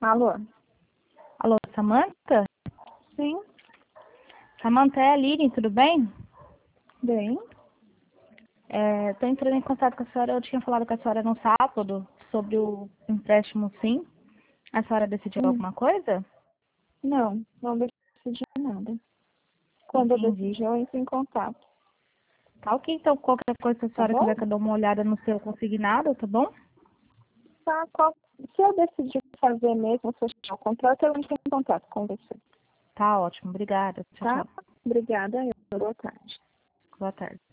Alô? Alô, Samantha? Sim, Samantha, é a Lili, tudo bem? bem. Estou entrando em contato com a senhora. Eu tinha falado com a senhora no sábado sobre o empréstimo, sim. A senhora decidiu Hum, alguma coisa? não decidi nada. Quando eu Entendi. decidir, eu entro em contato, Tá ok, então qualquer coisa, se a tá senhora bom? quiser que eu dê uma olhada no seu consignado, tá bom? Tá, se eu decidir fazer mesmo, fechar o contrato, eu entro em contato com você, Tá ótimo, obrigada. Tchau, tá? tchau. Obrigada, boa tarde. Boa tarde.